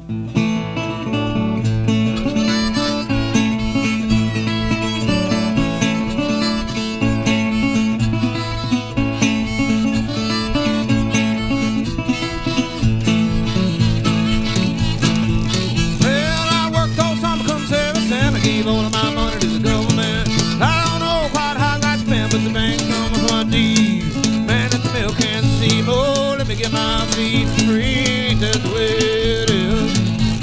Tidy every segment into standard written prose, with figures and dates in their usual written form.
Gave all of my money to the government. I don't know quite how I got spent, but the bank's coming for my deeds. Man at the mill can't see more. Let me get my feet free. That's the way it is.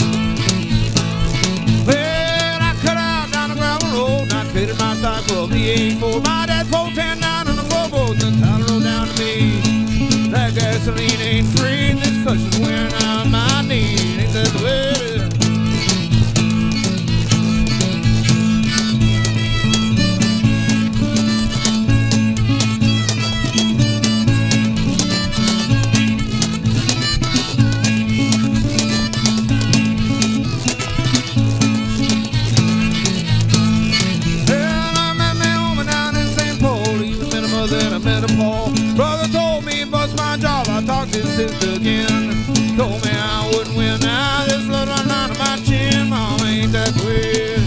Well, I cut out down the gravel road, and I traded my stock for a V8 My dad pulled 10 down on the floorboards, and the title rolled down to me. That gasoline ain't free, and this cushion's wearing out my knees. Ain't that the way it is? That I met a Paul. Brother told me bust my job. I talked to his sister again. Told me I wouldn't win. Now there's blood running out of my chin. Mom, ain't that weird?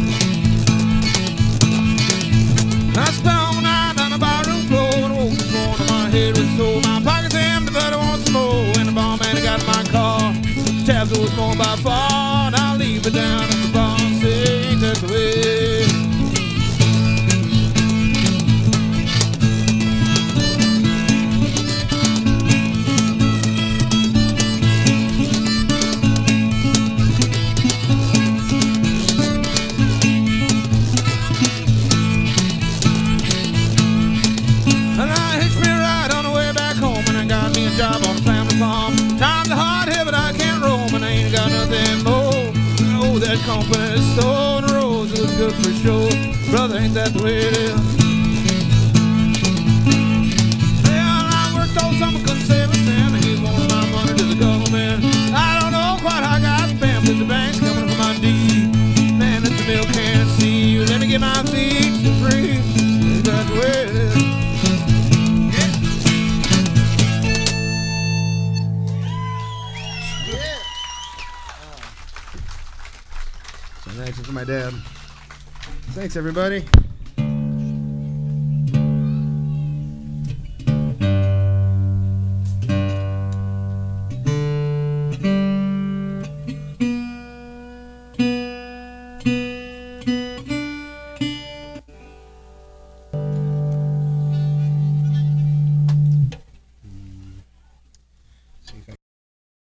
I spent all night on the barroom floor. The wolf was born on my head was sore. My pockets empty, but I want some more. And the bomb man got in my car. Tabs was more by far. And I'll leave it down at the bar and say, ain't that the way? Job on a family farm. Times are hard here, but I can't roam, and I ain't got nothing more. Oh, that company store, the roads was good for sure. Brother, ain't that the way it is? Well, I worked all summer, couldn't save a cent. I gave all of my money to the government. I don't know quite how I got spent, but the bank's coming for my deed. Man at the mill can't see you. Let me get my feet free. Ain't that the way it is? Thanks for my dad. Thanks, everybody.